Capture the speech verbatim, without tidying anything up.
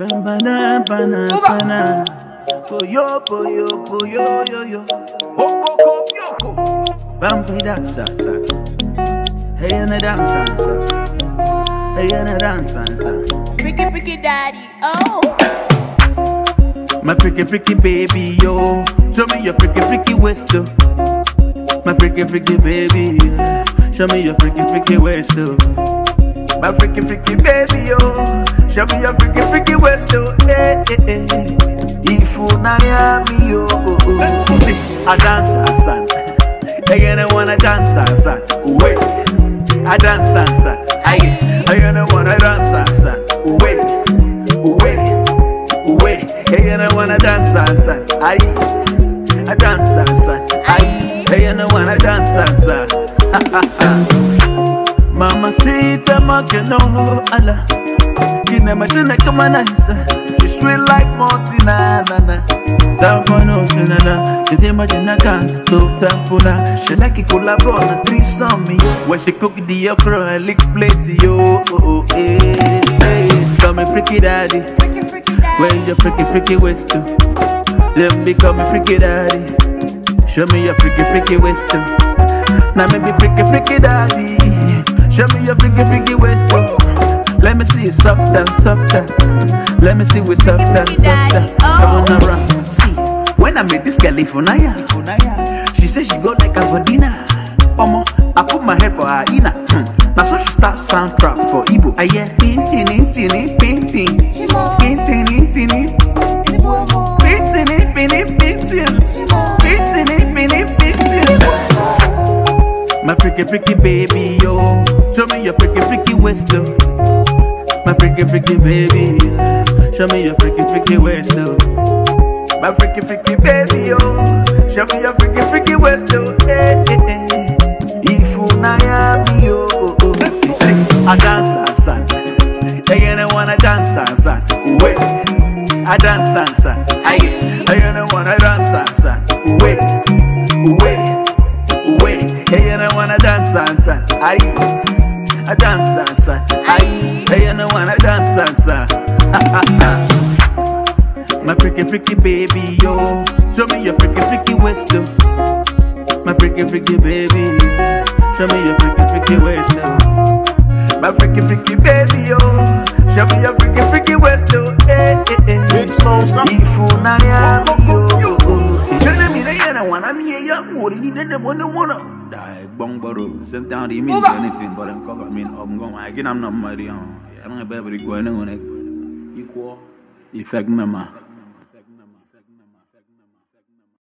Bana, bana, bana. Boyo, boyo, boyo, yo, yo. Hoko, hoko, yoko. Bambi dansa, sa. Hey, and a dansa, sa. Hey, and a dansa, sa. Freaky, freaky daddy, oh. My freaky, freaky baby, yo. Show me your freaky, freaky waist, though. My freaky, freaky baby, yeah. Show me your freaky, freaky waist, though. My freaky, freaky baby, yo. Show me your freaky, freaky waist, though. Eh, eh, eh. If you na me, yo. Oh, oh. See, I dance, son. Again, I wanna dance, son. Wait, I dance, son. I, again, I wanna dance, son. Wait, wait, wait. Again, I wanna dance, son. I, I dance, son. I, again, I wanna dance, son. Mama sita makeno ala kina majina kama nisa she sweet like Martina nana tampano sinana kete majina kan so tampuna she like it collabo na threesome me when she cook the okra and lick plate yo oh oh eh eh call me freaky daddy Freaky, freaky daddy. when you freaky freaky waist too then become me freaky daddy show me your freaky freaky waist too now me be freaky freaky daddy. Show me your freaky freaky waist, oh. Let me see it softer, softer. Let me see it softer, Freaky, freaky softer. daddy, I oh. wanna run. See, when I met this girl Ifunaya, she said she go like a for dinner. Omo, I put my head for her inner. Hmm. Now so she start soundtrack for Igbo. I hear painting, painting, painting, painting, painting, painting, painting, painting, painting, painting. My freaky freaky baby, yo. Show me your freaky freaky waist, though. My freaky freaky baby, yeah. Show me your freaky freaky waist, though. My freaky freaky baby, yo. Show me your freaky freaky waist, though. Eh, eh, eh. If you na me, yo. Oh, oh. See, I dance, son. Again, I wanna dance, son. Wait, I dance, son. I, again, I wanna dance, son. Wait, wait. Hey, and I wanna dance, son. I, I dance, son. I, hey, and I wanna dance, son. My freaky, freaky baby, yo. Show me your freaky, freaky waist, though. My freaky, freaky baby. Show me your freaky, freaky waist, though. My freaky, freaky baby, yo. Show me your freaky, freaky waist, though. Eh, eh, eh. Big Smoke, stop. If you na yo. Tell me that I wanna me a young boy. You need them when they wanna. Die bong baro. Sent down the mean anything, but I'm cover me. I'm going. Again, I'm not married. I don't have everybody going on. Equal effect, mama.